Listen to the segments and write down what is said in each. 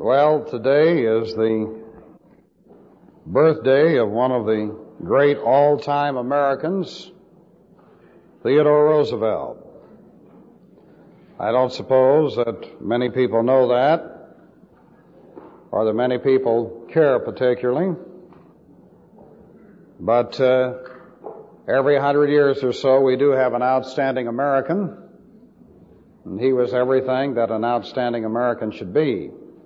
Well, today is the birthday of one of the great all-time Americans, Theodore Roosevelt. I don't suppose that many people know that, or that many people care particularly, but every 100 years or so we do have an outstanding American, and he was everything that an outstanding American should be.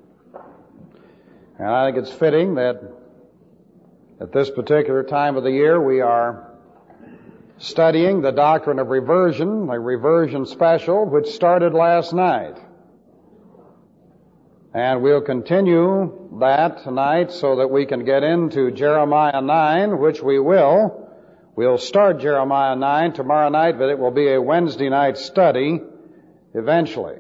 And I think it's fitting that at this particular time of the year we are studying the doctrine of reversion, a reversion special, which started last night. And we'll continue that tonight so that we can get into Jeremiah 9, which we will. We'll start Jeremiah 9 tomorrow night, but it will be a Wednesday night study eventually.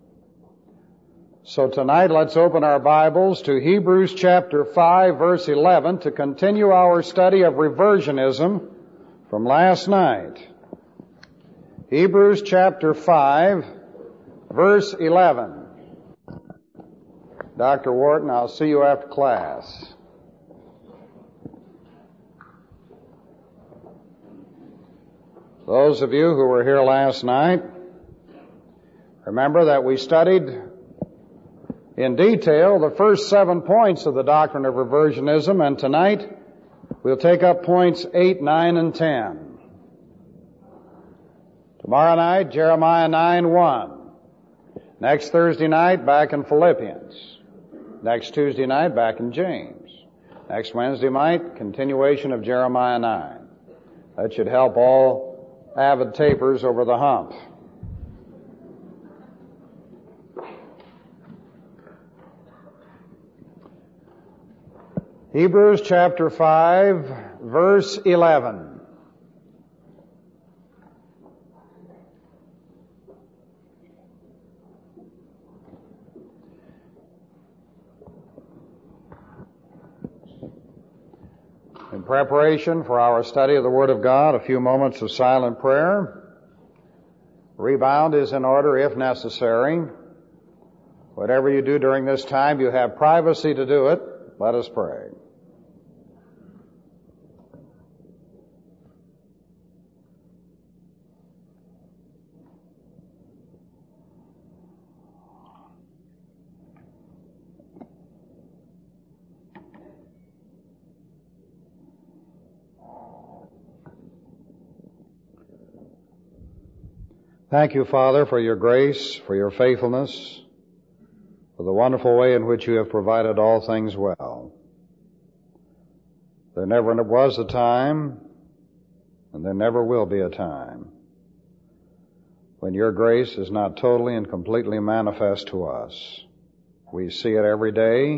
So tonight, let's open our Bibles to Hebrews chapter 5, verse 11, to continue our study of reversionism from last night. Hebrews chapter 5, verse 11. Dr. Wharton, I'll see you after class. Those of you who were here last night, remember that we studied in detail the first 7 points of the doctrine of reversionism, and tonight we'll take up points 8, 9, and 10. Tomorrow night, Jeremiah 9:1. Next Thursday night, back in Philippians. Next Tuesday night, back in James. Next Wednesday night, continuation of Jeremiah 9. That should help all avid tapers over the hump. Hebrews chapter 5, verse 11. In preparation for our study of the Word of God, a few moments of silent prayer. Rebound is in order if necessary. Whatever you do during this time, you have privacy to do it. Let us pray. Thank you, Father, for your grace, for your faithfulness, for the wonderful way in which you have provided all things well. There never was a time, and there never will be a time, when your grace is not totally and completely manifest to us. We see it every day,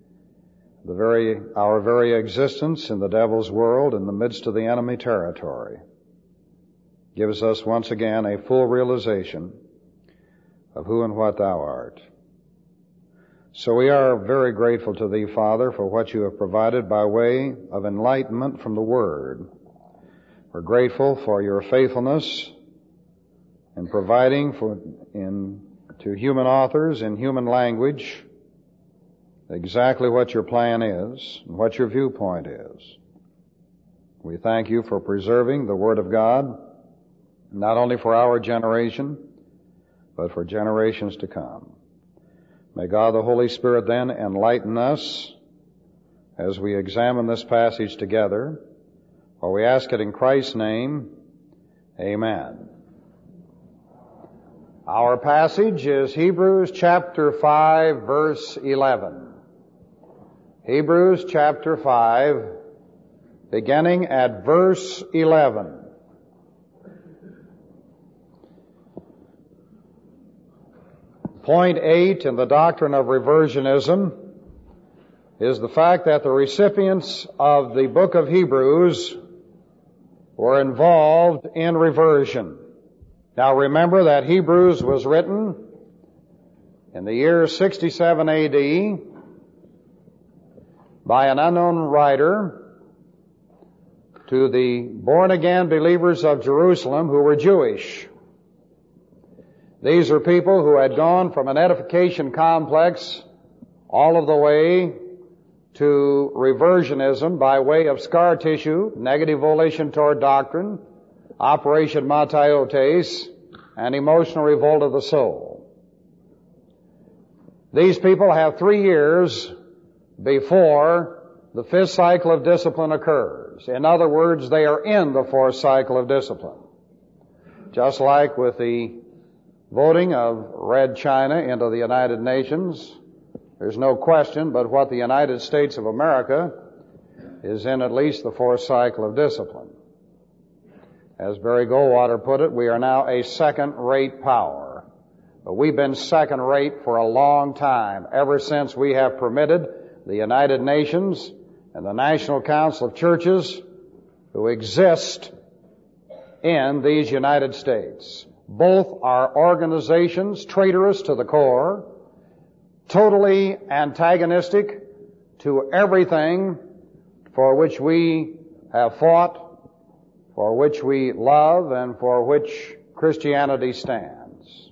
our very existence in the devil's world, in the midst of the enemy territory, gives us once again a full realization of who and what thou art. So we are very grateful to thee, Father, for what you have provided by way of enlightenment from the Word. We're grateful for your faithfulness in providing to human authors in human language exactly what your plan is and what your viewpoint is. We thank you for preserving the Word of God, not only for our generation, but for generations to come. May God the Holy Spirit then enlighten us as we examine this passage together, for we ask it in Christ's name. Amen. Our passage is Hebrews chapter 5, verse 11. Hebrews chapter 5, beginning at verse 11. Point 8 in the doctrine of reversionism is the fact that the recipients of the book of Hebrews were involved in reversion. Now remember that Hebrews was written in the year 67 A.D. by an unknown writer to the born-again believers of Jerusalem who were Jewish. These are people who had gone from an edification complex all of the way to reversionism by way of scar tissue, negative volition toward doctrine, Operation Mataiotes, and emotional revolt of the soul. These people have 3 years before the 5th cycle of discipline occurs. In other words, they are in the 4th cycle of discipline. Just like with the voting of Red China into the United Nations, there's no question but what the United States of America is in at least the 4th cycle of discipline. As Barry Goldwater put it, we are now a second-rate power. But we've been second-rate for a long time, ever since we have permitted the United Nations and the National Council of Churches to exist in these United States. Both are organizations traitorous to the core, totally antagonistic to everything for which we have fought, for which we love, and for which Christianity stands.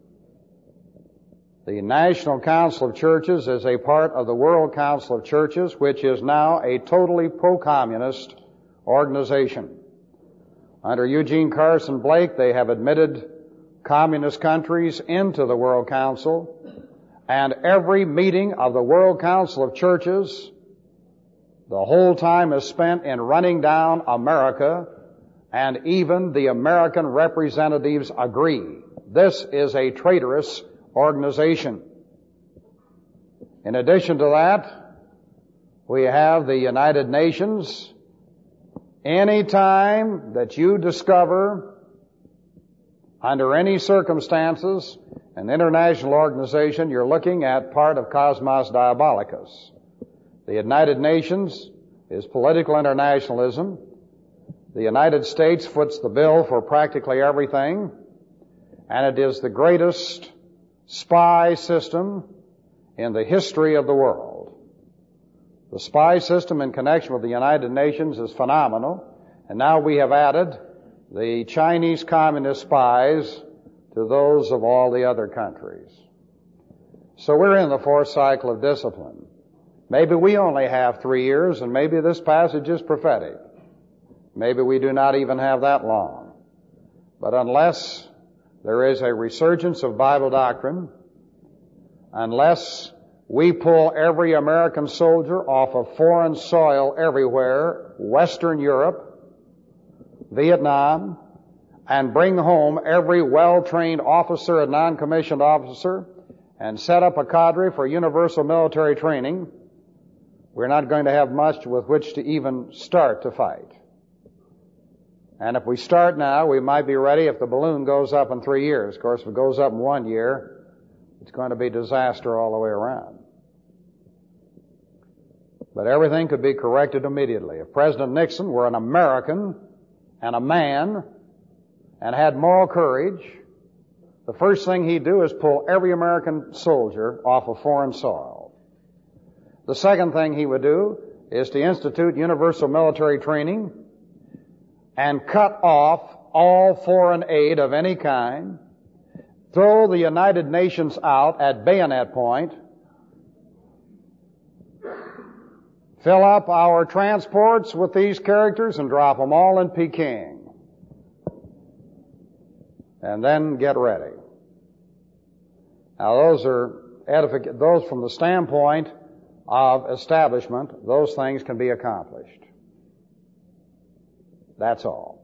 The National Council of Churches is a part of the World Council of Churches, which is now a totally pro-communist organization. Under Eugene Carson Blake, they have admitted communist countries into the World Council, and every meeting of the World Council of Churches, the whole time is spent in running down America, and even the American representatives agree. This is a traitorous organization. In addition to that, we have the United Nations. Any time that you discover, under any circumstances, an international organization, you're looking at part of Cosmos Diabolicus. The United Nations is political internationalism. The United States foots the bill for practically everything, and it is the greatest spy system in the history of the world. The spy system in connection with the United Nations is phenomenal, and now we have added the Chinese communist spies to those of all the other countries. So we're in the 4th cycle of discipline. Maybe we only have 3 years, and maybe this passage is prophetic. Maybe we do not even have that long. But unless there is a resurgence of Bible doctrine, unless we pull every American soldier off of foreign soil everywhere, Western Europe, Vietnam, and bring home every well-trained officer and non-commissioned officer and set up a cadre for universal military training, we're not going to have much with which to even start to fight. And if we start now, we might be ready if the balloon goes up in 3 years. Of course, if it goes up in 1 year, it's going to be disaster all the way around. But everything could be corrected immediately. If President Nixon were an American and a man and had moral courage, the first thing he'd do is pull every American soldier off of foreign soil. The second thing he would do is to institute universal military training and cut off all foreign aid of any kind, throw the United Nations out at bayonet point, fill up our transports with these characters and drop them all in Peking. And then get ready. Now those from the standpoint of establishment, those things can be accomplished. That's all.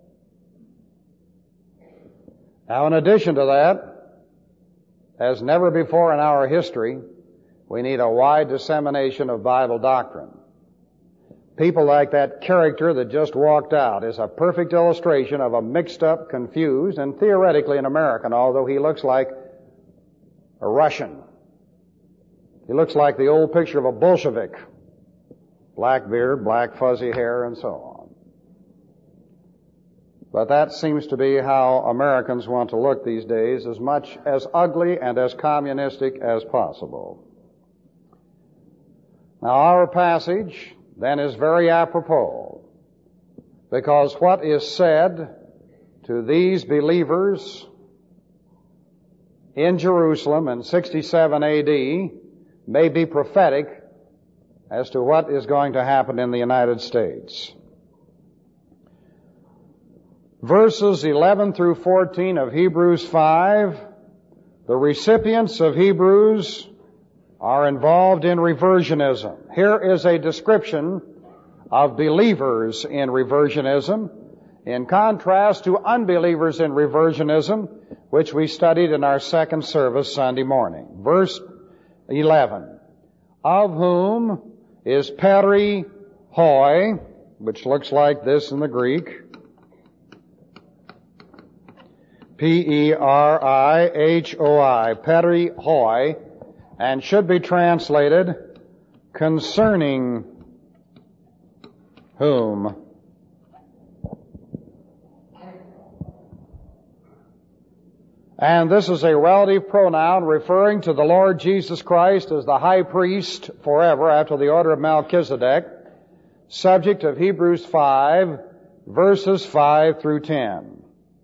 Now in addition to that, as never before in our history, we need a wide dissemination of Bible doctrine. People like that character that just walked out is a perfect illustration of a mixed up, confused, and theoretically an American, although he looks like a Russian. He looks like the old picture of a Bolshevik. Black beard, black fuzzy hair, and so on. But that seems to be how Americans want to look these days, as much as ugly and as communistic as possible. Now our passage then is very apropos, because what is said to these believers in Jerusalem in 67 A.D. may be prophetic as to what is going to happen in the United States. Verses 11 through 14 of Hebrews 5, the recipients of Hebrews are involved in reversionism. Here is a description of believers in reversionism in contrast to unbelievers in reversionism, which we studied in our second service Sunday morning. Verse 11, of whom is peri hoi, which looks like this in the Greek, P-E-R-I-H-O-I, peri hoi, and should be translated concerning whom. And this is a relative pronoun referring to the Lord Jesus Christ as the high priest forever after the order of Melchizedek, subject of Hebrews 5, verses 5 through 10.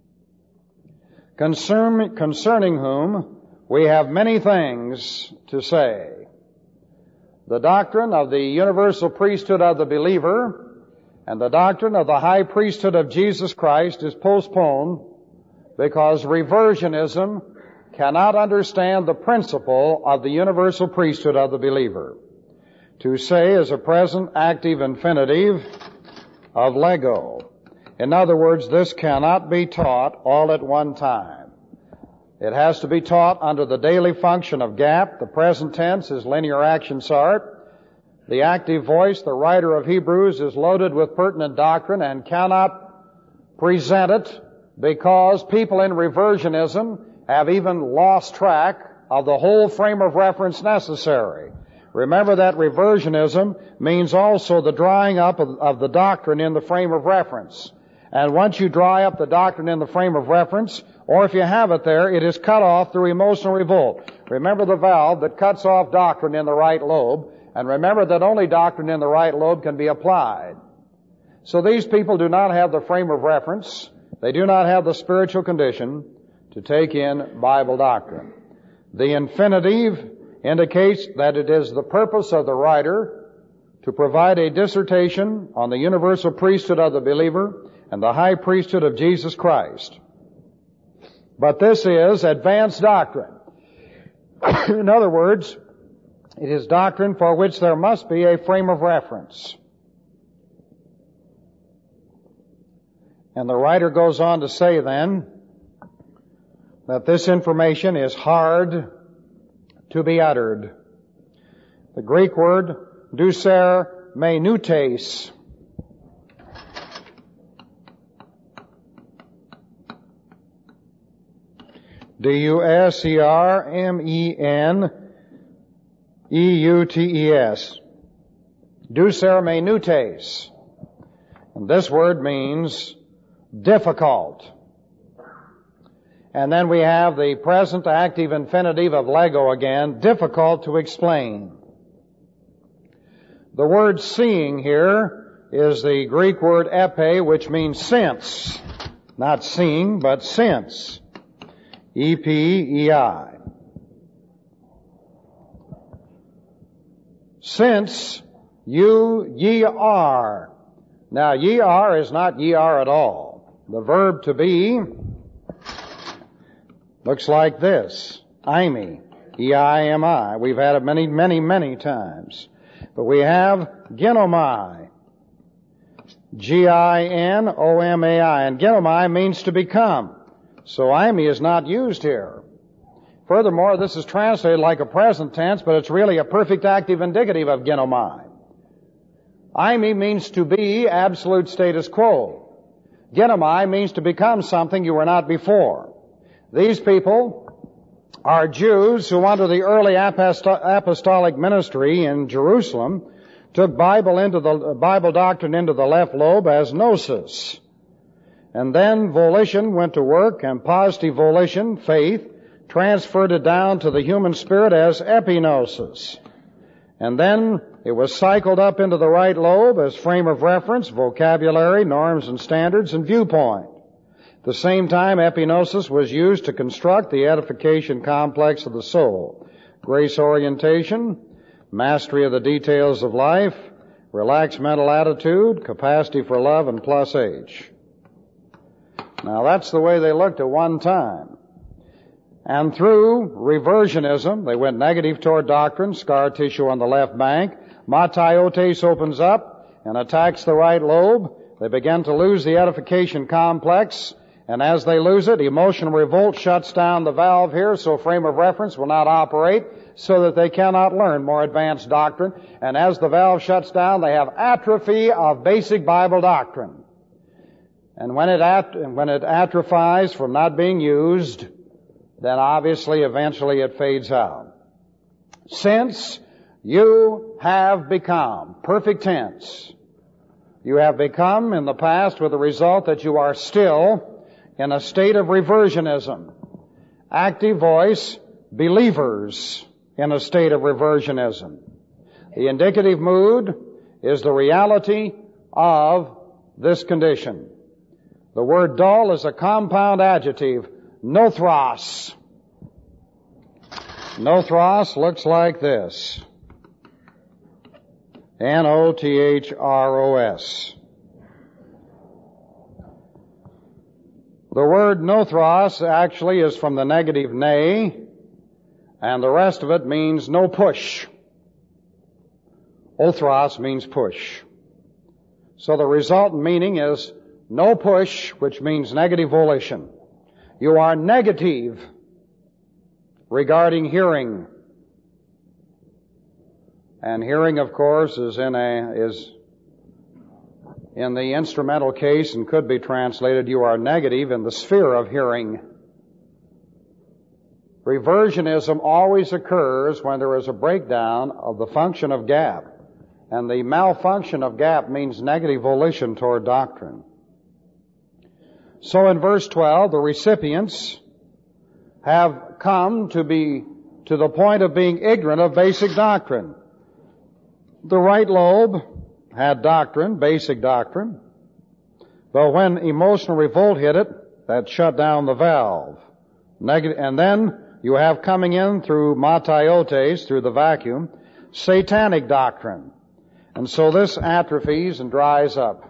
Concerning whom we have many things to say. The doctrine of the universal priesthood of the believer and the doctrine of the high priesthood of Jesus Christ is postponed because reversionism cannot understand the principle of the universal priesthood of the believer. To say is a present active infinitive of lego. In other words, this cannot be taught all at one time. It has to be taught under the daily function of gap. The present tense is linear action sart. The active voice, the writer of Hebrews, is loaded with pertinent doctrine and cannot present it because people in reversionism have even lost track of the whole frame of reference necessary. Remember that reversionism means also the drying up of the doctrine in the frame of reference. And once you dry up the doctrine in the frame of reference, or if you have it there, it is cut off through emotional revolt. Remember the valve that cuts off doctrine in the right lobe, and remember that only doctrine in the right lobe can be applied. So these people do not have the frame of reference. They do not have the spiritual condition to take in Bible doctrine. The infinitive indicates that it is the purpose of the writer to provide a dissertation on the universal priesthood of the believer and the high priesthood of Jesus Christ. But this is advanced doctrine. In other words, it is doctrine for which there must be a frame of reference. And the writer goes on to say then that this information is hard to be uttered. The Greek word douser menutes. D-U-S-E-R-M-E-N-E-U-T-E-S. Douser menutes. And this word means difficult. And then we have the present active infinitive of lego again, difficult to explain. The word seeing here is the Greek word epe, which means since. Not seeing, but since. E-P-E-I. Since ye are. Now, ye are is not ye are at all. The verb to be looks like this. Eimi. E-I-M-I. We've had it many, many, many times. But we have ginomai. G-I-N-O-M-A-I. And ginomai means to become. So eimi is not used here. Furthermore, this is translated like a present tense, but it's really a perfect active indicative of ginomai. Eimi means to be absolute status quo. Ginomai means to become something you were not before. These people are Jews who under the early apostolic ministry in Jerusalem took Bible doctrine into the left lobe as gnosis. And then volition went to work, and positive volition, faith, transferred it down to the human spirit as epignosis. And then it was cycled up into the right lobe as frame of reference, vocabulary, norms and standards, and viewpoint. At the same time, epignosis was used to construct the edification complex of the soul. Grace orientation, mastery of the details of life, relaxed mental attitude, capacity for love, and plus age. Now that's the way they looked at one time. And through reversionism, they went negative toward doctrine, scar tissue on the left bank. Mataiotes opens up and attacks the right lobe. They begin to lose the edification complex, and as they lose it, emotional revolt shuts down the valve here, so frame of reference will not operate, so that they cannot learn more advanced doctrine. And as the valve shuts down, they have atrophy of basic Bible doctrine. And when it atrophies from not being used, then obviously eventually it fades out. Since you have become, perfect tense, you have become in the past with the result that you are still in a state of reversionism. Active voice, believers in a state of reversionism. The indicative mood is the reality of this condition. The word dull is a compound adjective, nothros. Nothros looks like this. N-O-T-H-R-O-S. The word nothros actually is from the negative ne, and the rest of it means no push. Othros means push. So the resultant meaning is no push, which means negative volition. You are negative regarding hearing. And hearing, of course, is in the instrumental case and could be translated, you are negative in the sphere of hearing. Reversionism always occurs when there is a breakdown of the function of gap. And the malfunction of gap means negative volition toward doctrine. So in verse 12, the recipients have come to the point of being ignorant of basic doctrine. The right lobe had doctrine, basic doctrine, but when emotional revolt hit it, that shut down the valve. And then you have coming in through mataiotes, through the vacuum, satanic doctrine. And so this atrophies and dries up.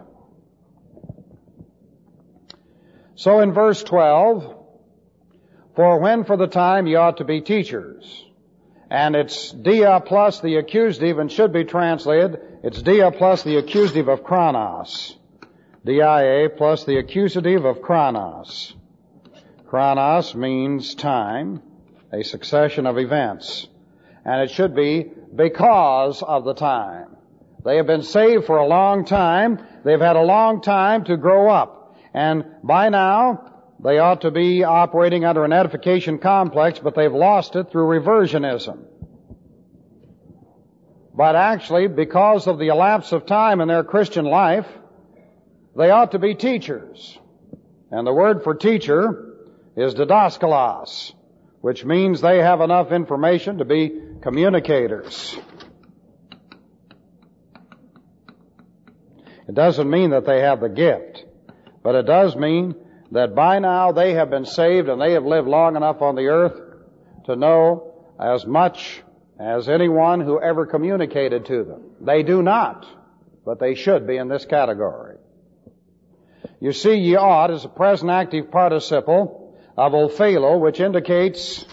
So in verse 12, for when for the time ye ought to be teachers. And it's dia plus the accusative, and should be translated, it's dia plus the accusative of chronos. dia plus the accusative of chronos. Chronos means time, a succession of events. And it should be because of the time. They have been saved for a long time. They've had a long time to grow up. And by now, they ought to be operating under an edification complex, but they've lost it through reversionism. But actually, because of the elapse of time in their Christian life, they ought to be teachers. And the word for teacher is didaskalos, which means they have enough information to be communicators. It doesn't mean that they have the gift, but it does mean that by now they have been saved and they have lived long enough on the earth to know as much as anyone who ever communicated to them. They do not, but they should be in this category. You see, ye ought is a present active participle of ophelo, which indicates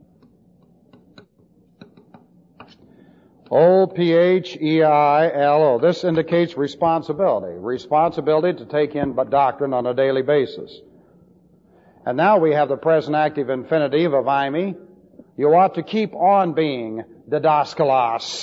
O-P-H-E-I-L-O. This indicates responsibility. Responsibility to take in doctrine on a daily basis. And now we have the present active infinitive of eimi. You ought to keep on being didaskalos.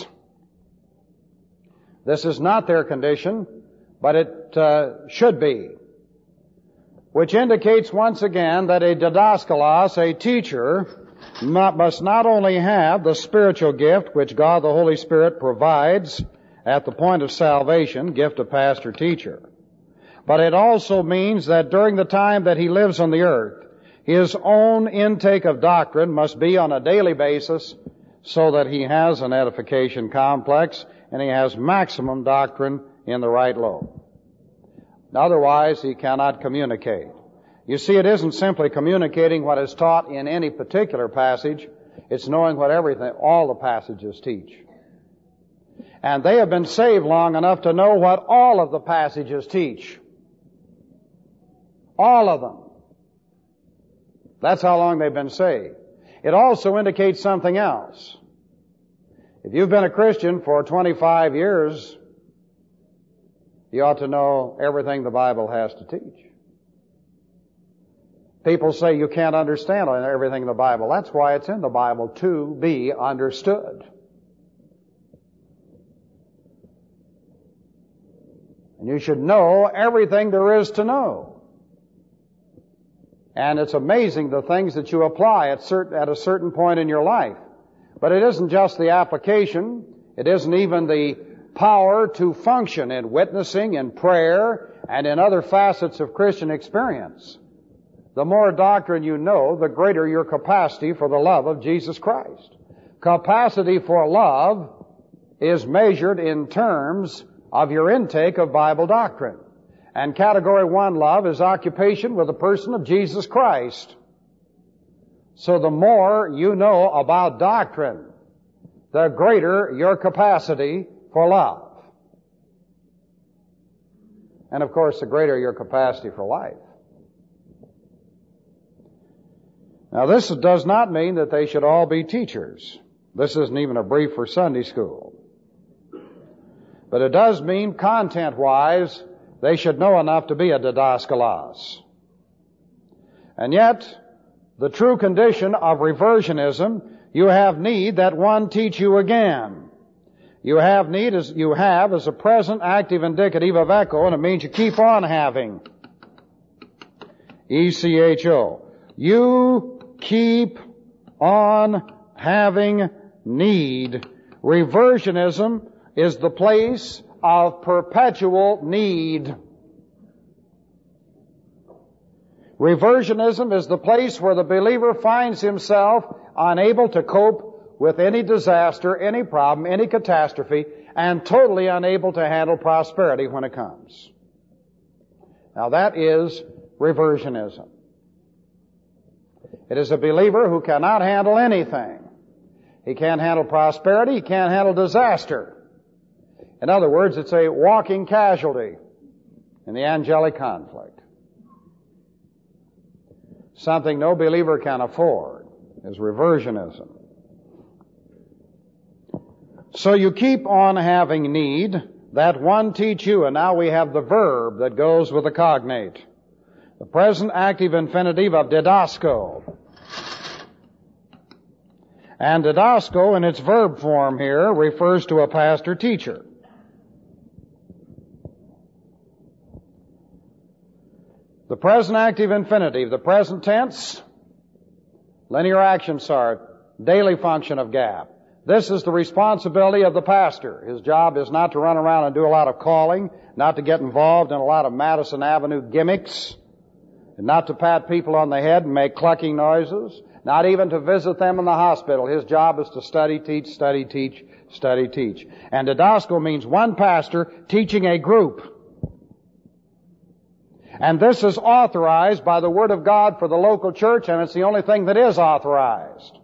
This is not their condition, but it should be. Which indicates once again that a didaskalos, a teacher, must not only have the spiritual gift which God the Holy Spirit provides at the point of salvation, gift of pastor teacher, but it also means that during the time that he lives on the earth, his own intake of doctrine must be on a daily basis so that he has an edification complex and he has maximum doctrine in the right lobe. Otherwise, he cannot communicate. You see, it isn't simply communicating what is taught in any particular passage. It's knowing what all the passages teach. And they have been saved long enough to know what all of the passages teach. All of them. That's how long they've been saved. It also indicates something else. If you've been a Christian for 25 years, you ought to know everything the Bible has to teach. People say you can't understand everything in the Bible. That's why it's in the Bible, to be understood. And you should know everything there is to know. And it's amazing the things that you apply at a certain point in your life. But it isn't just the application. It isn't even the power to function in witnessing, in prayer, and in other facets of Christian experience. The more doctrine you know, the greater your capacity for the love of Jesus Christ. Capacity for love is measured in terms of your intake of Bible doctrine. And category 1 love is occupation with the person of Jesus Christ. So the more you know about doctrine, the greater your capacity for love. And of course, the greater your capacity for life. Now, this does not mean that they should all be teachers. This isn't even a brief for Sunday school. But it does mean, content-wise, they should know enough to be a didaskalos. And yet, the true condition of reversionism, you have need that one teach you again. You have need as a present active indicative of echo, and it means you keep on having. ECHO. You keep on having need. Reversionism is the place of perpetual need. Reversionism is the place where the believer finds himself unable to cope with any disaster, any problem, any catastrophe, and totally unable to handle prosperity when it comes. Now that is reversionism. It is a believer who cannot handle anything. He can't handle prosperity. He can't handle disaster. In other words, it's a walking casualty in the angelic conflict. Something no believer can afford is reversionism. So you keep on having need, that one teach you, and now we have the verb that goes with the cognate. The present active infinitive of didasko. And didasko in its verb form here refers to a pastor-teacher. The present active infinitive, the present tense, linear action start, daily function of gap. This is the responsibility of the pastor. His job is not to run around and do a lot of calling, not to get involved in a lot of Madison Avenue gimmicks, and not to pat people on the head and make clucking noises, not even to visit them in the hospital. His job is to study, teach, study, teach, study, teach. And didasko means one pastor teaching a group. And this is authorized by the Word of God for the local church, and it's the only thing that is authorized.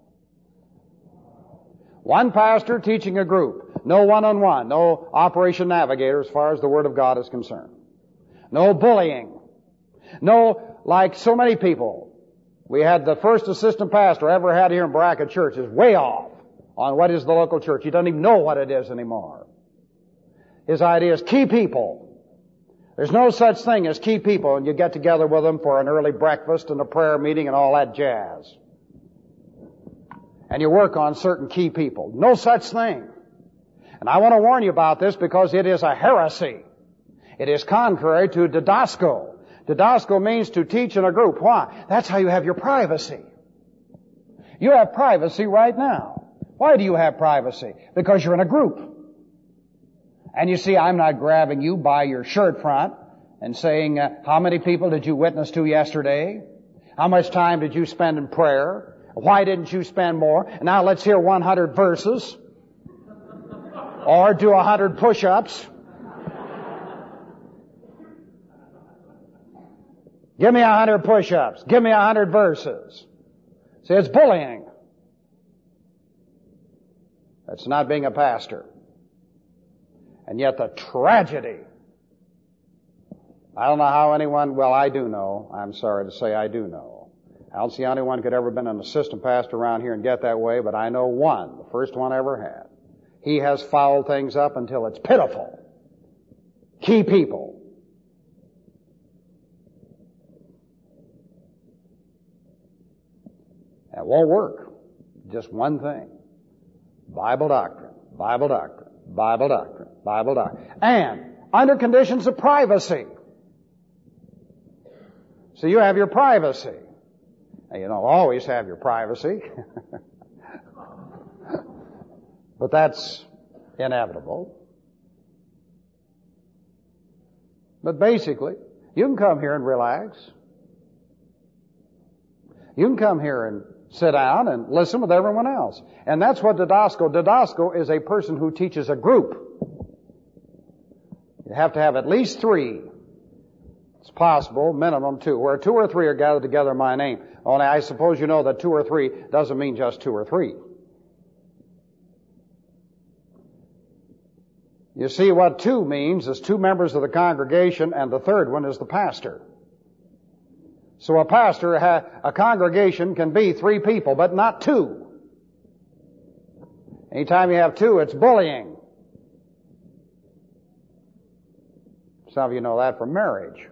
One pastor teaching a group. No one-on-one. No Operation Navigator as far as the Word of God is concerned. No bullying. No, like so many people. We had the first assistant pastor I ever had here in Baraka Church is way off on what is the local church. He doesn't even know what it is anymore. His idea is key people. There's no such thing as key people, and you get together with them for an early breakfast and a prayer meeting and all that jazz. And you work on certain key people. No such thing. And I want to warn you about this because it is a heresy. It is contrary to didasko. Didasko means to teach in a group. Why? That's how you have your privacy. You have privacy right now. Why do you have privacy? Because you're in a group. And you see, I'm not grabbing you by your shirt front and saying, how many people did you witness to yesterday? How much time did you spend in prayer? Why didn't you spend more? Now let's hear 100 verses. Or do 100 push-ups. Give me 100 push-ups. Give me 100 verses. See, it's bullying. That's not being a pastor. And yet the tragedy, I don't know how anyone, well, I do know. I'm sorry to say I do know. I don't see how anyone could ever been an assistant pastor around here and get that way, but I know one, the first one I ever had. He has fouled things up until it's pitiful. Key people. That won't work. Just one thing. Bible doctrine, Bible doctrine, Bible doctrine, Bible doctrine. And under conditions of privacy. So you have your privacy. Now, you don't always have your privacy. But that's inevitable. But basically, you can come here and relax. You can come here and sit down and listen with everyone else. And that's what Didasco is a person who teaches a group. You have to have at least 3. It's possible, minimum 2. Where 2 or 3 are gathered together in my name. Only I suppose you know that 2 or 3 doesn't mean just 2 or 3. You see, what 2 means is 2 members of the congregation, and the third one is the pastor. So a congregation can be 3 people, but not 2. Anytime you have 2, it's bullying. Some of you know that from marriage.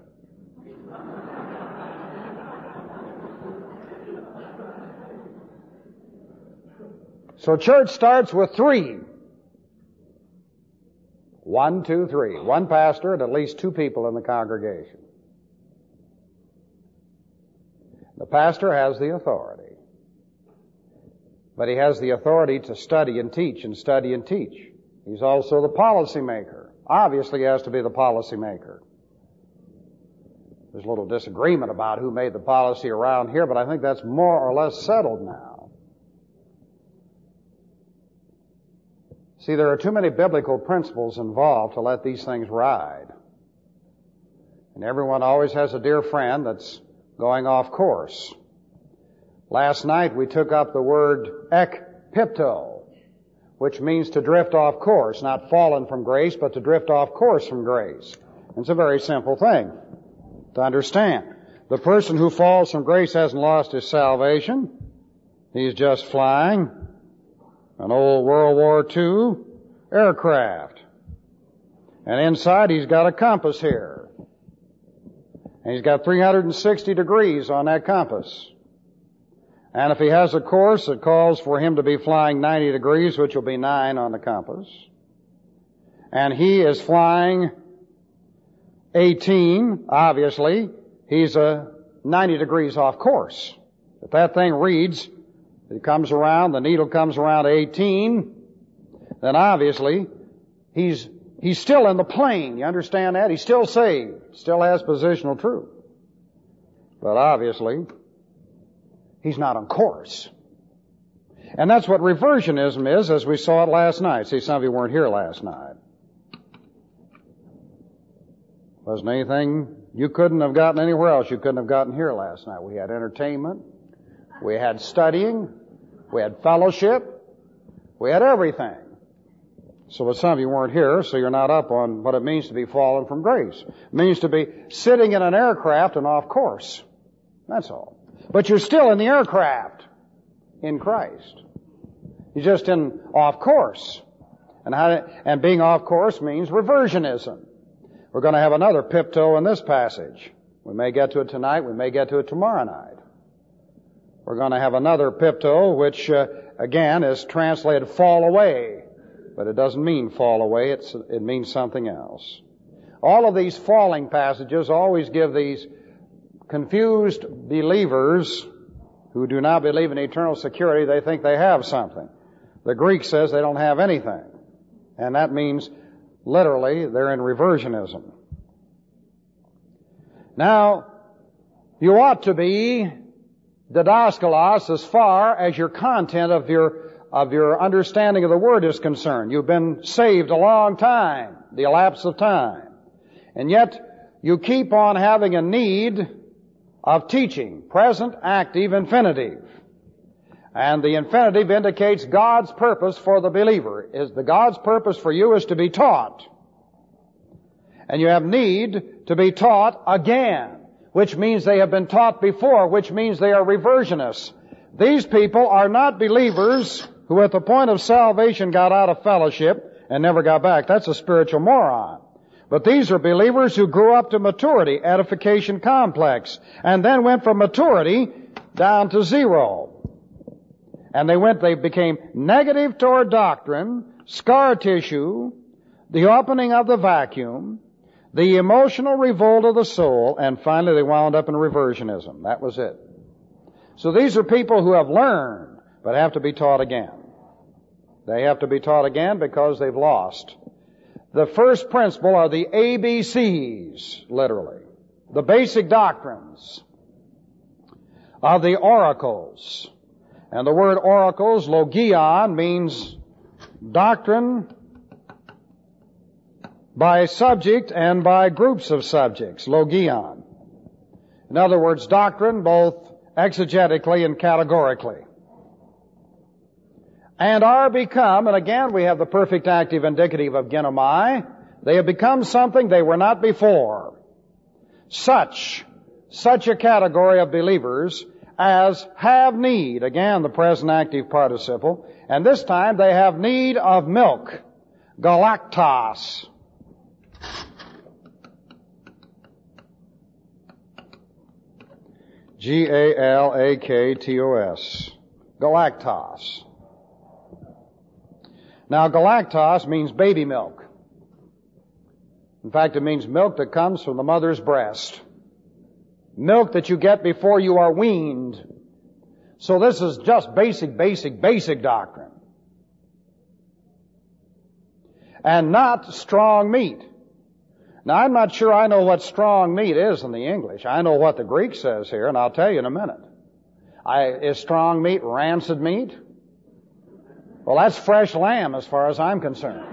So church starts with 3. 1, 2, 3. 1 pastor and at least 2 people in the congregation. The pastor has the authority. But he has the authority to study and teach and study and teach. He's also the policy maker. Obviously he has to be the policy maker. There's a little disagreement about who made the policy around here, but I think that's more or less settled now. See, there are too many biblical principles involved to let these things ride. And everyone always has a dear friend that's going off course. Last night we took up the word ekpipto, which means to drift off course, not fallen from grace, but to drift off course from grace. It's a very simple thing to understand. The person who falls from grace hasn't lost his salvation. He's just flying an old World War II aircraft. And inside he's got a compass here. And he's got 360 degrees on that compass. And if he has a course that calls for him to be flying 90 degrees, which will be 9 on the compass, and he is flying 18, obviously, he's 90 degrees off course. If that thing reads, it comes around, the needle comes around 18, then obviously he's still in the plane. You understand that? He's still saved. Still has positional truth. But obviously, he's not on course. And that's what reversionism is, as we saw it last night. See, some of you weren't here last night. Wasn't anything you couldn't have gotten anywhere else. You couldn't have gotten here last night. We had entertainment. We had studying. We had fellowship. We had everything. So some of you weren't here, so you're not up on what it means to be fallen from grace. It means to be sitting in an aircraft and off course. That's all. But you're still in the aircraft in Christ. You're just off course. And being off course means reversionism. We're going to have another pipto in this passage. We may get to it tonight. We may get to it tomorrow night. We're going to have another pipto, which, again, is translated fall away. But it doesn't mean fall away. It means something else. All of these falling passages always give these confused believers who do not believe in eternal security, they think they have something. The Greek says they don't have anything. And that means, literally, they're in reversionism. Now, you ought to be didaskalos as far as your content of your understanding of the Word is concerned. You've been saved a long time, the elapse of time. And yet, you keep on having a need of teaching, present, active, infinitive. And the infinitive indicates God's purpose for the believer. God's purpose for you is to be taught. And you have need to be taught again, which means they have been taught before, which means they are reversionists. These people are not believers who at the point of salvation got out of fellowship and never got back. That's a spiritual moron. But these are believers who grew up to maturity, edification complex, and then went from maturity down to zero. And they became negative toward doctrine, scar tissue, the opening of the vacuum, the emotional revolt of the soul, and finally they wound up in reversionism. That was it. So these are people who have learned, but have to be taught again. They have to be taught again because they've lost. The first principle are the ABCs, literally. The basic doctrines of the oracles. And the word oracles, logion, means doctrine by subject and by groups of subjects, logion. In other words, doctrine both exegetically and categorically. And are become, and again we have the perfect active indicative of ginomai, they have become something they were not before. Such a category of believers as have need, again the present active participle, and this time they have need of milk, galactos. Galaktos. Galactos. Now, galactos means baby milk. In fact, it means milk that comes from the mother's breast. Milk that you get before you are weaned. So this is just basic doctrine. And not strong meat. Now, I'm not sure I know what strong meat is in the English. I know what the Greek says here, and I'll tell you in a minute. Is strong meat rancid meat? Well, that's fresh lamb as far as I'm concerned.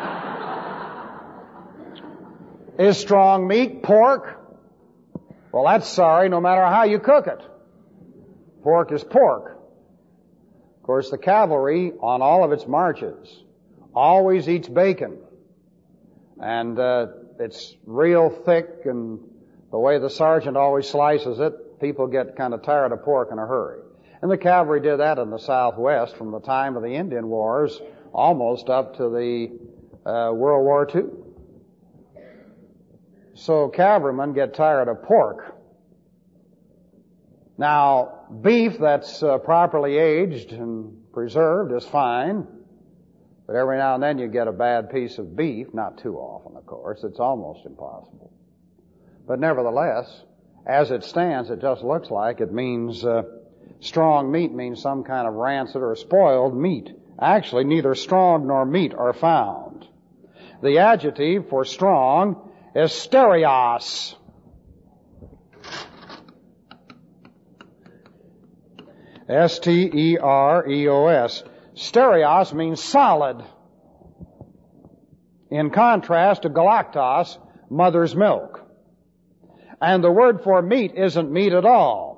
Is strong meat pork? Well, that's sorry no matter how you cook it. Pork is pork. Of course, the cavalry on all of its marches always eats bacon. And it's real thick, and the way the sergeant always slices it, people get kind of tired of pork in a hurry. And the cavalry did that in the Southwest from the time of the Indian Wars almost up to the World War II. So cavalrymen get tired of pork. Now, beef that's properly aged and preserved is fine, but every now and then you get a bad piece of beef, not too often, of course. It's almost impossible. But nevertheless, as it stands, it just looks like it means strong meat means some kind of rancid or spoiled meat. Actually, neither strong nor meat are found. The adjective for strong is stereos. S-T-E-R-E-O-S. Stereos means solid. In contrast to galactos, mother's milk. And the word for meat isn't meat at all.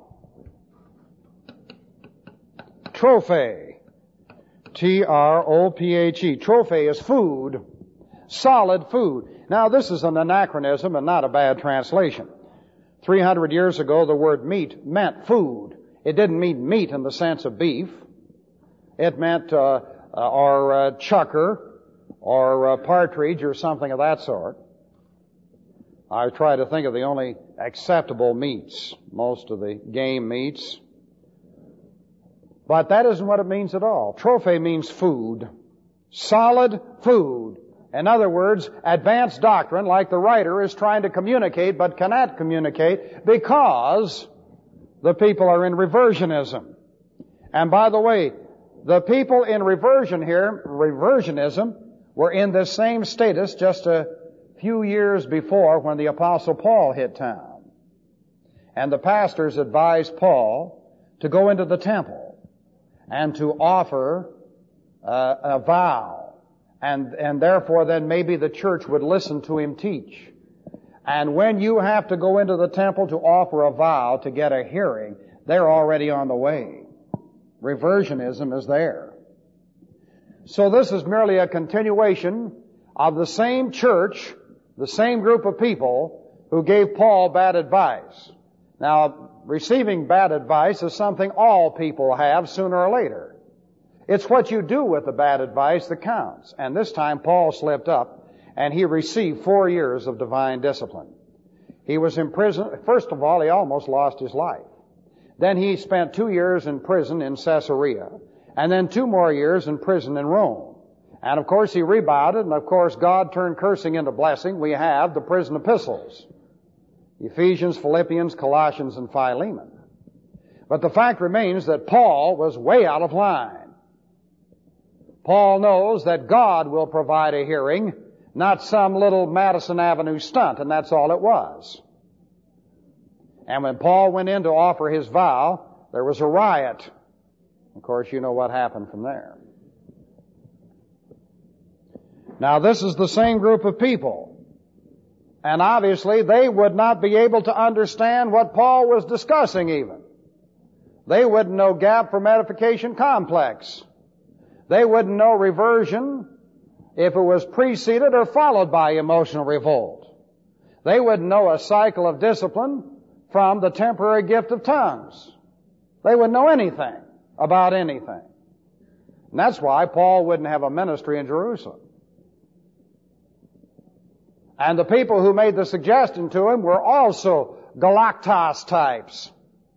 Trophe. T-R-O-P-H-E. Trophe is food. Solid food. Now, this is an anachronism and not a bad translation. 300 years ago, the word meat meant food. It didn't mean meat in the sense of beef. It meant chucker or partridge or something of that sort. I try to think of the only acceptable meats, most of the game meats. But that isn't what it means at all. Trophe means food. Solid food. In other words, advanced doctrine like the writer is trying to communicate but cannot communicate because the people are in reversionism. And by the way, the people in reversionism, were in this same status just a few years before when the Apostle Paul hit town. And the pastors advised Paul to go into the temple and to offer a vow. And therefore then maybe the church would listen to him teach. And when you have to go into the temple to offer a vow to get a hearing, they're already on the way. Reversionism is there. So this is merely a continuation of the same church the same group of people who gave Paul bad advice. Now, receiving bad advice is something all people have sooner or later. It's what you do with the bad advice that counts. And this time Paul slipped up and he received 4 years of divine discipline. He was in prison. First of all, he almost lost his life. Then he spent 2 years in prison in Caesarea, and then 2 more years in prison in Rome. And of course he rebounded, and of course God turned cursing into blessing. We have the prison epistles: Ephesians, Philippians, Colossians, and Philemon. But the fact remains that Paul was way out of line. Paul knows that God will provide a hearing, not some little Madison Avenue stunt, and that's all it was. And when Paul went in to offer his vow, there was a riot. Of course, you know what happened from there. Now, this is the same group of people. And obviously, they would not be able to understand what Paul was discussing even. They wouldn't know gap from edification complex. They wouldn't know reversion if it was preceded or followed by emotional revolt. They wouldn't know a cycle of discipline from the temporary gift of tongues. They wouldn't know anything about anything. And that's why Paul wouldn't have a ministry in Jerusalem. And the people who made the suggestion to him were also Galactos types.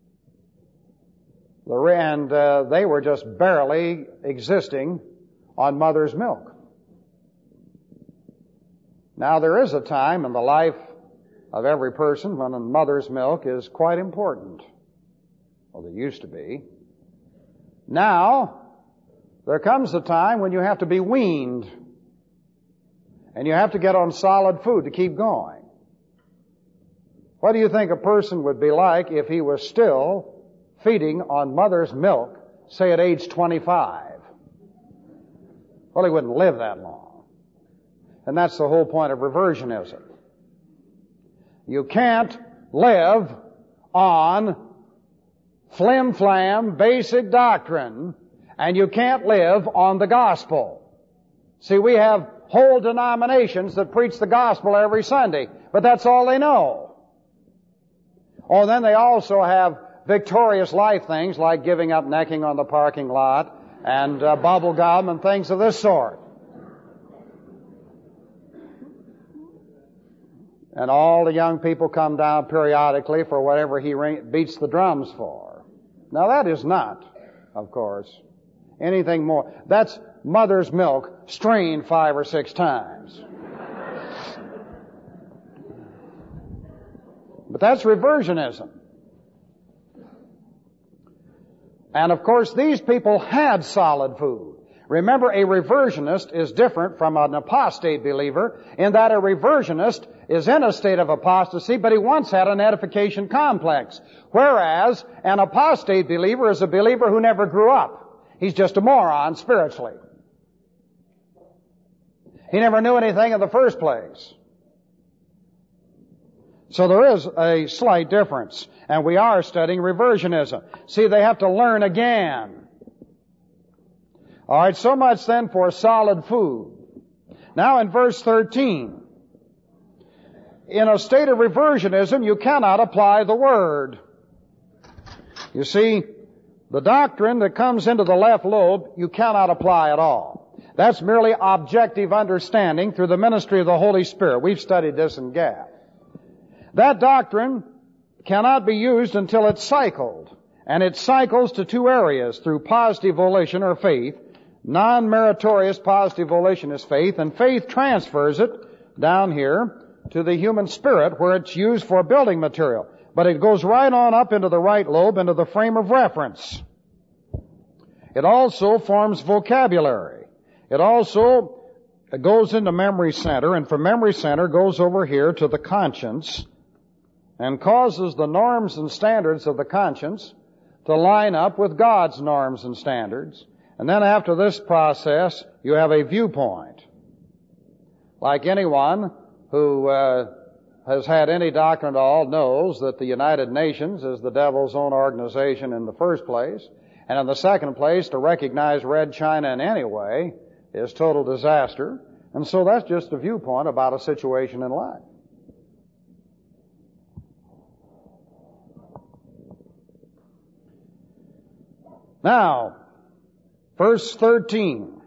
And they were just barely existing on mother's milk. Now, there is a time in the life of every person when a mother's milk is quite important. Well, there used to be. Now, there comes a time when you have to be weaned. And you have to get on solid food to keep going. What do you think a person would be like if he was still feeding on mother's milk, say at age 25? Well, he wouldn't live that long. And that's the whole point of reversionism. You can't live on flim-flam, basic doctrine, and you can't live on the gospel. See, we have whole denominations that preach the gospel every Sunday, but that's all they know. Oh, then they also have victorious life things like giving up necking on the parking lot and bubble gum and things of this sort. And all the young people come down periodically for whatever he beats the drums for. Now that is not, of course, anything more. That's mother's milk strained 5 or 6 times. But that's reversionism. And of course, these people had solid food. Remember, a reversionist is different from an apostate believer in that a reversionist is in a state of apostasy, but he once had an edification complex. Whereas an apostate believer is a believer who never grew up. He's just a moron spiritually. He never knew anything in the first place. So there is a slight difference. And we are studying reversionism. See, they have to learn again. All right, so much then for solid food. Now in verse 13. In a state of reversionism, you cannot apply the Word. You see, the doctrine that comes into the left lobe, you cannot apply at all. That's merely objective understanding through the ministry of the Holy Spirit. We've studied this in Gap. That doctrine cannot be used until it's cycled. And it cycles to 2 areas, through positive volition or faith. Non-meritorious positive volition is faith, and faith transfers it down here to the human spirit where it's used for building material. But it goes right on up into the right lobe, into the frame of reference. It also forms vocabulary. It also goes into memory center, and from memory center goes over here to the conscience and causes the norms and standards of the conscience to line up with God's norms and standards. And then after this process, you have a viewpoint. Like anyone who has had any doctrine at all knows that the United Nations is the devil's own organization in the first place. And in the second place, to recognize Red China in any way is total disaster. And so that's just a viewpoint about a situation in life. Now, verse 13.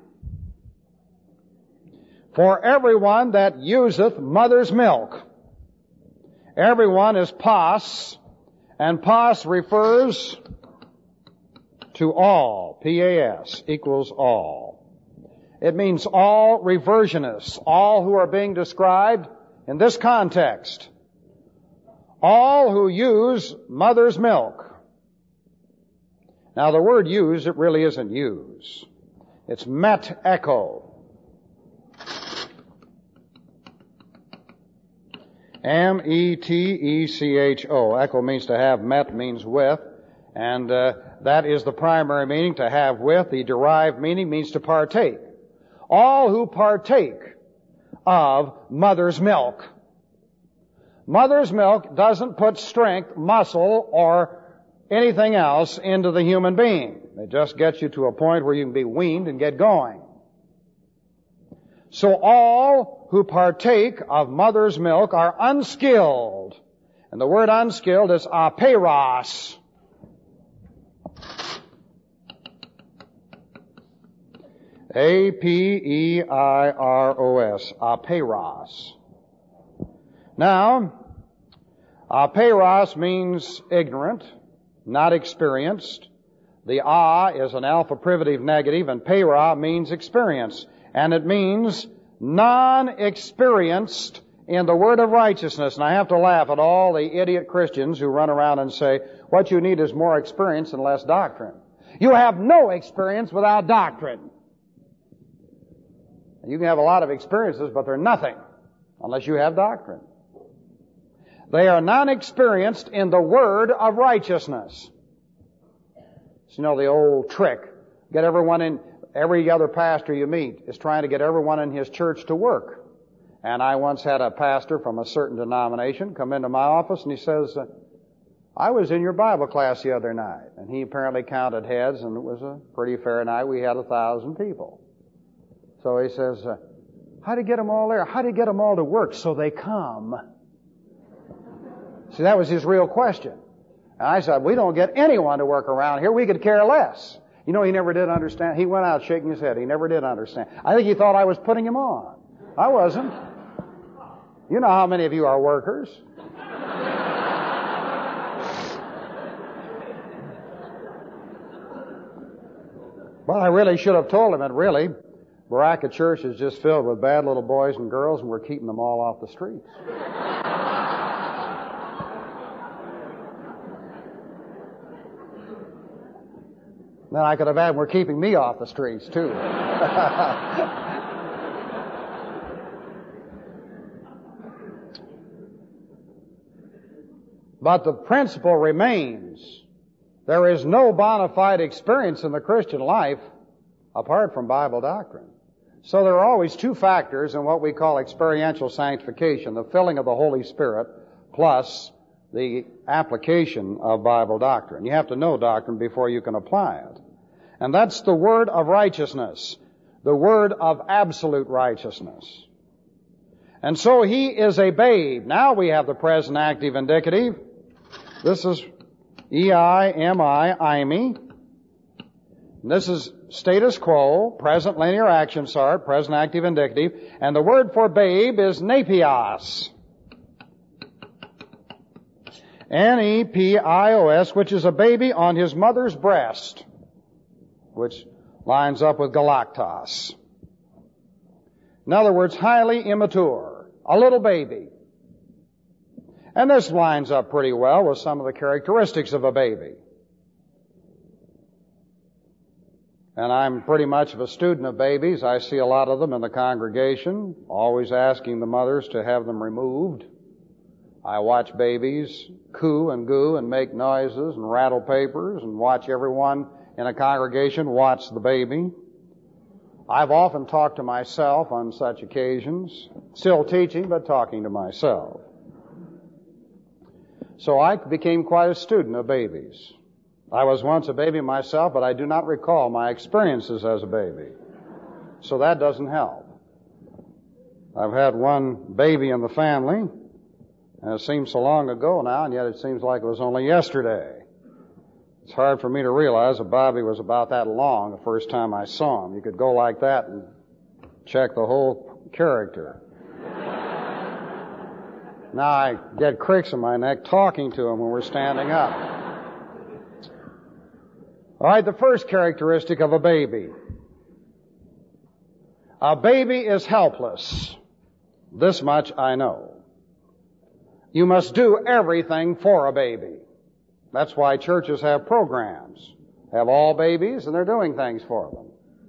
For everyone that useth mother's milk, everyone is pos, and pos refers to all. P-A-S equals all. It means all reversionists, all who are being described in this context. All who use mother's milk. Now the word use, it really isn't use. It's met echo. M-E-T-E-C-H-O. Echo means to have, met means with, and that is the primary meaning, to have with. The derived meaning means to partake. All who partake of mother's milk. Mother's milk doesn't put strength, muscle, or anything else into the human being. It just gets you to a point where you can be weaned and get going. So all who partake of mother's milk are unskilled. And the word unskilled is apeiros. A-P-E-I-R-O-S. Apeiros. Now, apeiros means ignorant, not experienced. The is an alpha privative negative, and peira means experience. And it means non-experienced in the word of righteousness. And I have to laugh at all the idiot Christians who run around and say, what you need is more experience and less doctrine. You have no experience without doctrine. You can have a lot of experiences, but they're nothing unless you have doctrine. They are non-experienced in the word of righteousness. So, you know, the old trick. Get everyone in, every other pastor you meet is trying to get everyone in his church to work. And I once had a pastor from a certain denomination come into my office and he says, I was in your Bible class the other night. And he apparently counted heads, and it was a pretty fair night. We had 1,000 people. So he says, how do you get them all there? How do you get them all to work so they come? See, that was his real question. And I said, we don't get anyone to work around here. We could care less. You know, he never did understand. He went out shaking his head. He never did understand. I think he thought I was putting him on. I wasn't. You know how many of you are workers. But I really should have told him that really, Baraka Church is just filled with bad little boys and girls, and we're keeping them all off the streets. Then I could have had, we're keeping me off the streets, too. But the principle remains. There is no bona fide experience in the Christian life apart from Bible doctrine. So there are always two factors in what we call experiential sanctification, the filling of the Holy Spirit plus the application of Bible doctrine. You have to know doctrine before you can apply it. And that's the word of righteousness, the word of absolute righteousness. And so he is a babe. Now we have the present active indicative. This is E-I-M-I, IME. This is status quo, present linear action start, present active indicative. And the word for babe is nepios. N-E-P-I-O-S, which is a baby on his mother's breast, which lines up with galactos. In other words, highly immature, a little baby. And this lines up pretty well with some of the characteristics of a baby. And I'm pretty much of a student of babies. I see a lot of them in the congregation, always asking the mothers to have them removed. I watch babies coo and goo and make noises and rattle papers and watch everyone in a congregation watch the baby. I've often talked to myself on such occasions, still teaching but talking to myself. So I became quite a student of babies. I was once a baby myself, but I do not recall my experiences as a baby. So that doesn't help. I've had one baby in the family, and it seems so long ago now, and yet it seems like it was only yesterday. It's hard for me to realize that Bobby was about that long the first time I saw him. You could go like that and check the whole character. Now I get cricks in my neck talking to him when we're standing up. All right, the first characteristic of a baby. A baby is helpless. This much I know. You must do everything for a baby. That's why churches have programs. Have all babies, and they're doing things for them.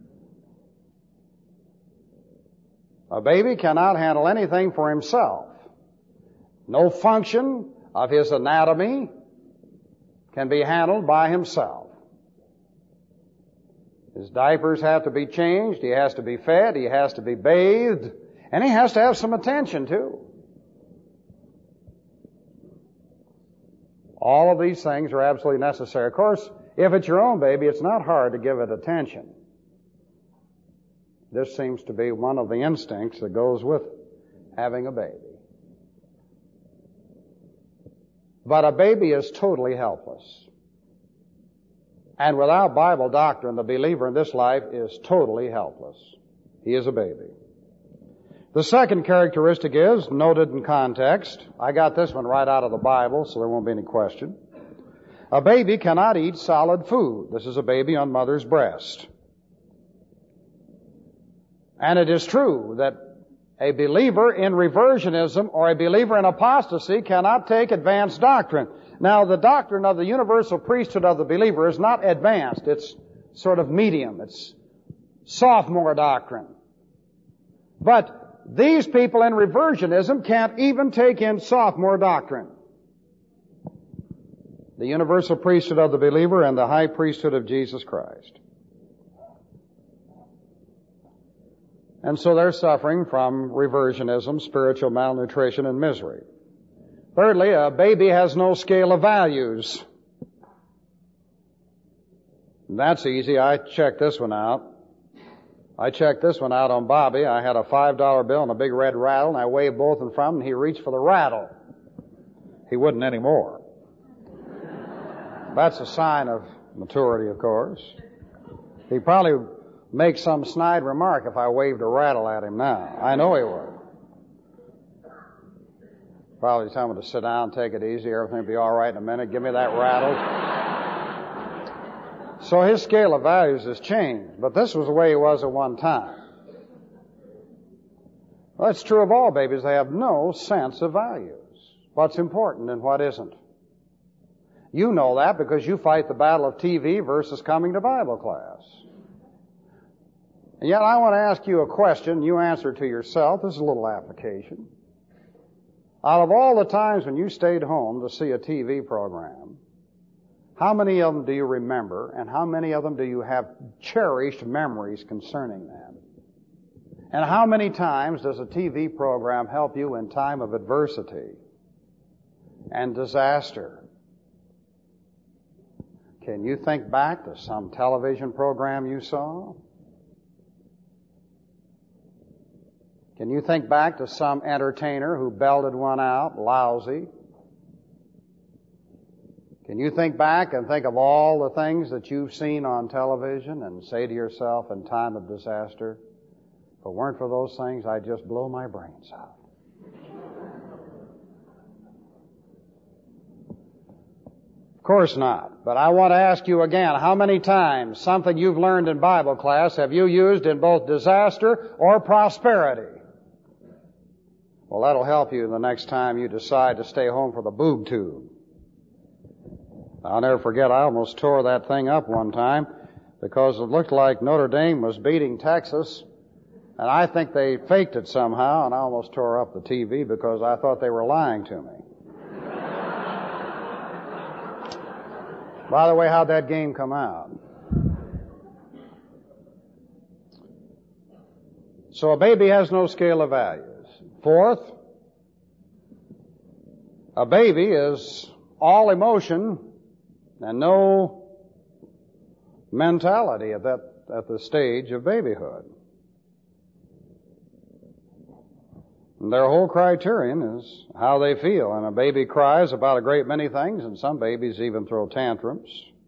A baby cannot handle anything for himself. No function of his anatomy can be handled by himself. His diapers have to be changed, he has to be fed, he has to be bathed, and he has to have some attention too. All of these things are absolutely necessary. Of course, if it's your own baby, it's not hard to give it attention. This seems to be one of the instincts that goes with having a baby. But a baby is totally helpless. And without Bible doctrine, the believer in this life is totally helpless. He is a baby. The second characteristic is, noted in context, I got this one right out of the Bible, so there won't be any question. A baby cannot eat solid food. This is a baby on mother's breast. And it is true that a believer in reversionism or a believer in apostasy cannot take advanced doctrine. Now, the doctrine of the universal priesthood of the believer is not advanced. It's sort of medium. It's sophomore doctrine. But these people in reversionism can't even take in sophomore doctrine. The universal priesthood of the believer and the high priesthood of Jesus Christ. And so they're suffering from reversionism, spiritual malnutrition, and misery. Thirdly, a baby has no scale of values. And that's easy. I checked this one out. I checked this one out on Bobby. I had a $5 bill and a big red rattle, and I waved both in front of him, and he reached for the rattle. He wouldn't anymore. That's a sign of maturity, of course. He probably make some snide remark if I waved a rattle at him now. I know he would. Probably tell me to sit down, take it easy, everything will be all right in a minute, give me that rattle. So his scale of values has changed, but this was the way he was at one time. Well, that's true of all babies. They have no sense of values. What's important and what isn't. You know that because you fight the battle of TV versus coming to Bible class. And yet I want to ask you a question. You answer to yourself. This is a little application. Out of all the times when you stayed home to see a TV program, how many of them do you remember, and how many of them do you have cherished memories concerning them? And how many times does a TV program help you in time of adversity and disaster? Can you think back to some television program you saw? Can you think back to some entertainer who belted one out, lousy? Can you think back and think of all the things that you've seen on television and say to yourself in time of disaster, if it weren't for those things, I'd just blow my brains out? Of course not. But I want to ask you again, how many times something you've learned in Bible class have you used in both disaster or prosperity? Well, that'll help you the next time you decide to stay home for the boob tube. I'll never forget, I almost tore that thing up one time because it looked like Notre Dame was beating Texas, and I think they faked it somehow, and I almost tore up the TV because I thought they were lying to me. By the way, how'd that game come out? So a baby has no scale of values. Fourth, a baby is all emotion and no mentality at the stage of babyhood. And their whole criterion is how they feel. And a baby cries about a great many things, and some babies even throw tantrums.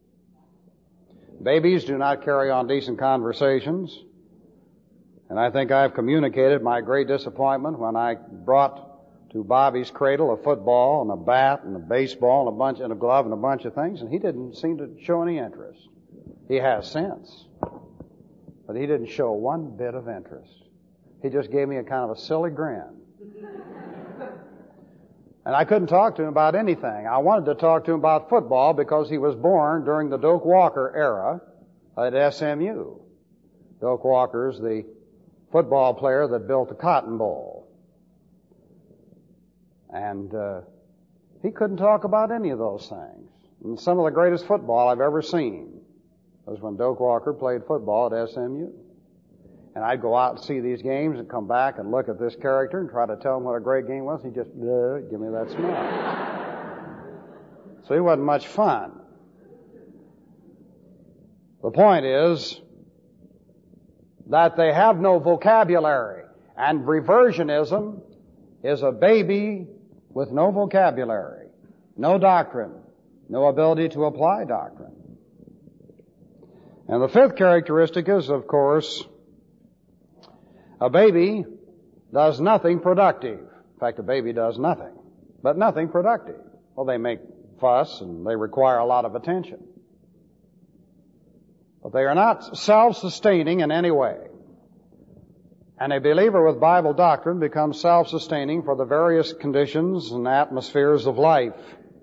Babies do not carry on decent conversations. And I think I've communicated my great disappointment when I brought to Bobby's cradle a football and a bat and a baseball and a glove and a bunch of things, and he didn't seem to show any interest. He has sense, but he didn't show one bit of interest. He just gave me a kind of a silly grin. And I couldn't talk to him about anything. I wanted to talk to him about football because he was born during the Doak Walker era at SMU. Doak Walker's the football player that built the Cotton Bowl. And he couldn't talk about any of those things. And some of the greatest football I've ever seen was when Doak Walker played football at SMU. And I'd go out and see these games and come back and look at this character and try to tell him what a great game was. He'd just, give me that smile. So he wasn't much fun. The point is that they have no vocabulary. And reversionism is a baby with no vocabulary, no doctrine, no ability to apply doctrine. And the fifth characteristic is, of course, a baby does nothing productive. In fact, a baby does nothing, but nothing productive. Well, they make fuss and they require a lot of attention. But they are not self-sustaining in any way. And a believer with Bible doctrine becomes self-sustaining for the various conditions and atmospheres of life.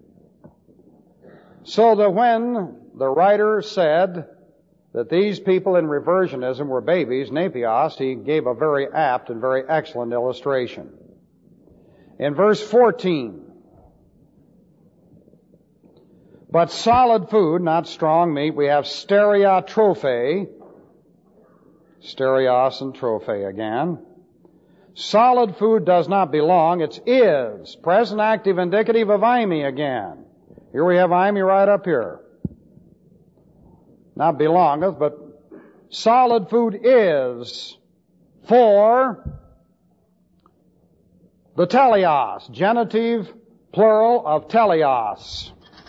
So that when the writer said that these people in reversionism were babies, Napios, he gave a very apt and very excellent illustration. In verse 14, but solid food, not strong meat, we have stereotrophe, stereos and trophe again. Solid food does not belong, it's is, present active indicative of Imi again. Here we have Imi right up here. Not belongeth, but solid food is for the teleos, genitive plural of teleos.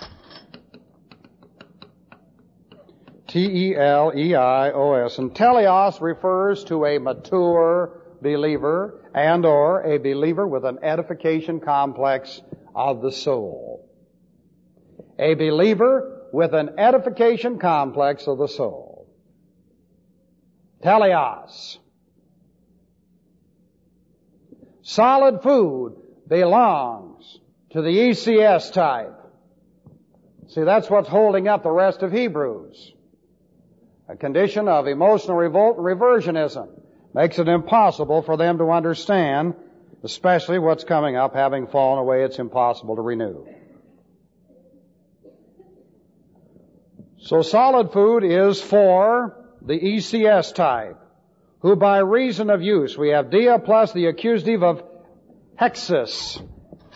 T-E-L-E-I-O-S. And teleos refers to a mature believer and or a believer with an edification complex of the soul. A believer with an edification complex of the soul. Teleos. Solid food belongs to the ECS type. See, that's what's holding up the rest of Hebrews. A condition of emotional revolt and reversionism makes it impossible for them to understand, especially what's coming up. Having fallen away, it's impossible to renew. So solid food is for the ECS type, who by reason of use, we have dia plus the accusative of hexis.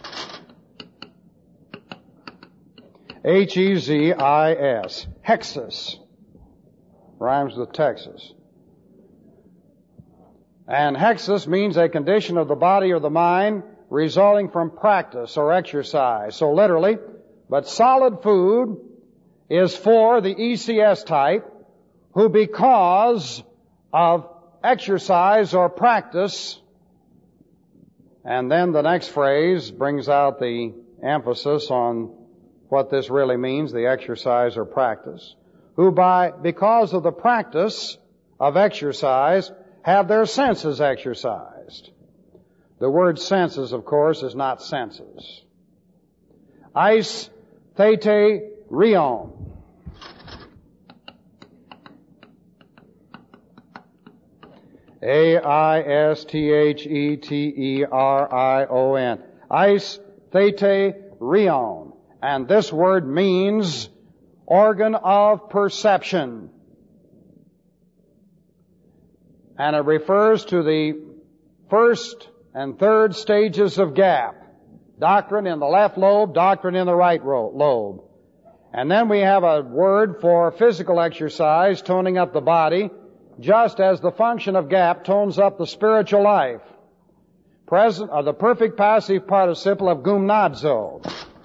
H-E-Z-I-S. Hexis. Rhymes with Texas. And hexis means a condition of the body or the mind resulting from practice or exercise. So literally, but solid food is for the ECS type who because of exercise or practice, and then the next phrase brings out the emphasis on what this really means, the exercise or practice, who because of the practice of exercise have their senses exercised. The word senses, of course, is not senses. Eis thete rion. A-I-S-T-H-E-T-E-R-I-O-N. Eis thete rion. And this word means organ of perception. And it refers to the first and third stages of gap. Doctrine in the left lobe, doctrine in the right lobe. And then we have a word for physical exercise, toning up the body, just as the function of gap tones up the spiritual life. the perfect passive participle of gumnazo.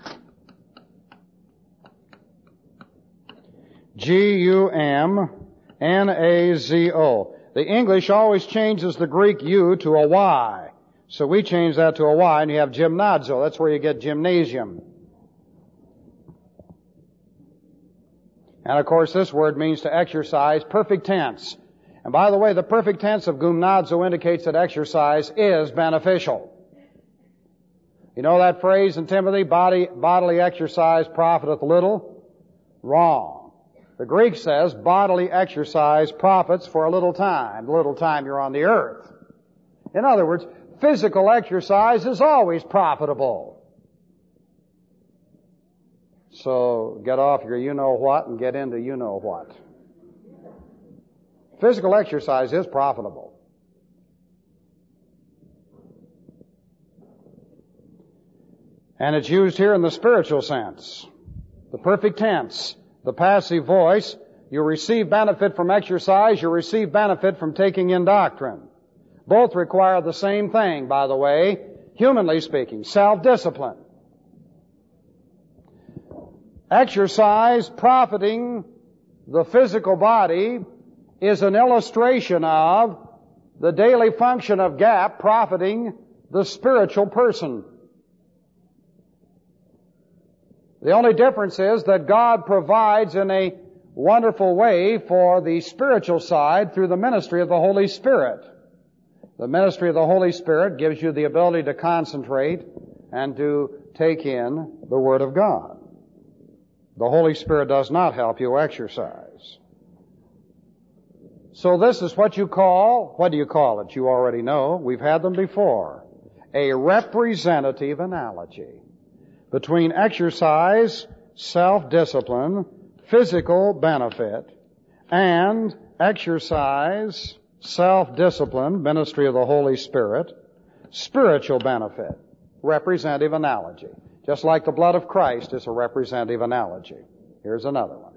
G-U-M-N-A-Z-O. The English always changes the Greek U to a Y. So we change that to a Y, and you have gymnazo. That's where you get gymnasium. And of course, this word means to exercise, perfect tense. And by the way, the perfect tense of gumnazo indicates that exercise is beneficial. You know that phrase in Timothy, bodily exercise profiteth little? Wrong. The Greek says bodily exercise profits for a little time, the little time you're on the earth. In other words, physical exercise is always profitable. So get off your you-know-what and get into you-know-what. Physical exercise is profitable. And it's used here in the spiritual sense. The perfect tense, the passive voice. You receive benefit from exercise, you receive benefit from taking in doctrine. Both require the same thing, by the way, humanly speaking, self-discipline. Exercise profiting the physical body is an illustration of the daily function of gap profiting the spiritual person. The only difference is that God provides in a wonderful way for the spiritual side through the ministry of the Holy Spirit. The ministry of the Holy Spirit gives you the ability to concentrate and to take in the Word of God. The Holy Spirit does not help you exercise. So this is what do you call it? You already know. We've had them before. A representative analogy between exercise, self-discipline, physical benefit, and exercise, self-discipline, ministry of the Holy Spirit, spiritual benefit. Representative analogy. Just like the blood of Christ is a representative analogy. Here's another one.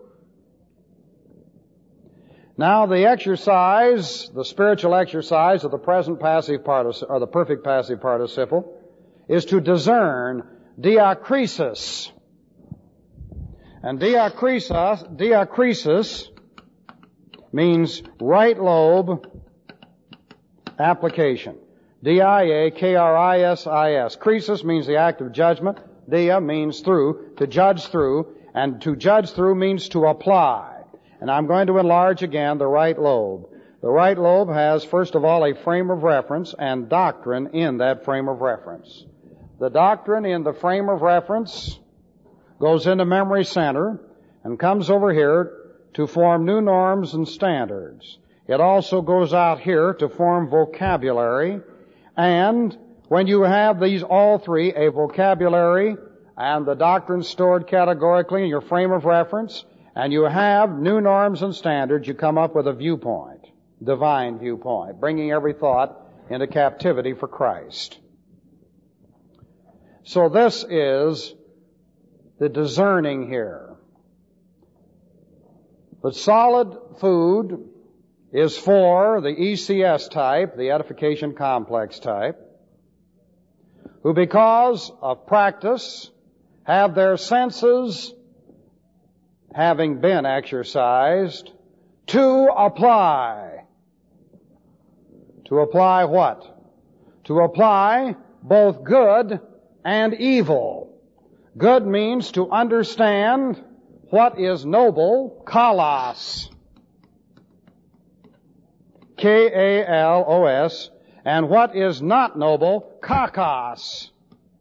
Now the exercise, the spiritual exercise of the present passive participle, or the perfect passive participle, is to discern diakrisis. And diakrisis means right lobe application. D-I-A-K-R-I-S-I-S. Krisis means the act of judgment. Dia means through, to judge through, and to judge through means to apply. And I'm going to enlarge again the right lobe. The right lobe has, first of all, a frame of reference and doctrine in that frame of reference. The doctrine in the frame of reference goes into memory center and comes over here to form new norms and standards. It also goes out here to form vocabulary. And when you have these all three, a vocabulary and the doctrine stored categorically in your frame of reference, and you have new norms and standards, you come up with a viewpoint, divine viewpoint, bringing every thought into captivity for Christ. So this is the discerning here. But solid food is for the ECS type, the edification complex type, who because of practice have their senses having been exercised to apply. To apply what? To apply both good and evil. Good means to understand what is noble, kalos. K-A-L-O-S. And what is not noble, kakos.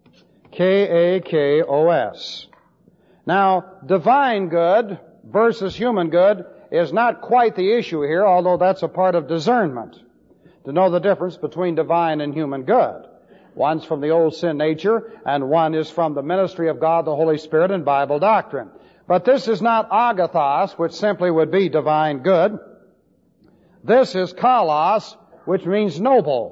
K-A-K-O-S. Now, divine good versus human good is not quite the issue here, although that's a part of discernment, to know the difference between divine and human good. One's from the old sin nature, and one is from the ministry of God, the Holy Spirit, and Bible doctrine. But this is not agathos, which simply would be divine good. This is kalos, which means noble.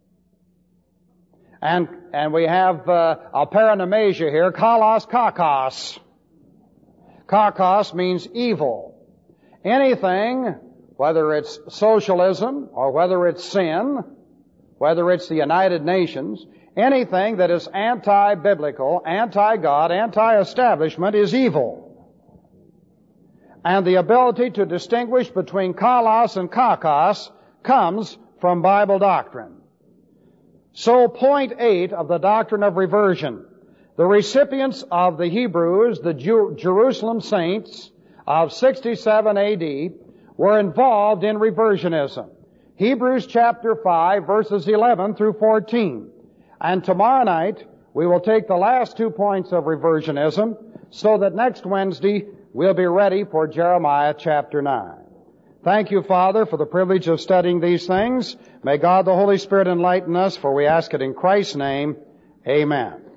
And we have a paranomasia here, kalos kakos. Kakos means evil. Anything, whether it's socialism or whether it's sin, whether it's the United Nations, anything that is anti-biblical, anti-God, anti-establishment is evil. And the ability to distinguish between kalos and kakos comes from Bible doctrine. So point 8 of the doctrine of reversion. The recipients of the Hebrews, the Jerusalem saints of 67 AD, were involved in reversionism. Hebrews chapter 5, verses 11 through 14. And tomorrow night, we will take the last 2 points of reversionism so that next Wednesday we'll be ready for Jeremiah chapter 9. Thank you, Father, for the privilege of studying these things. May God the Holy Spirit enlighten us, for we ask it in Christ's name. Amen.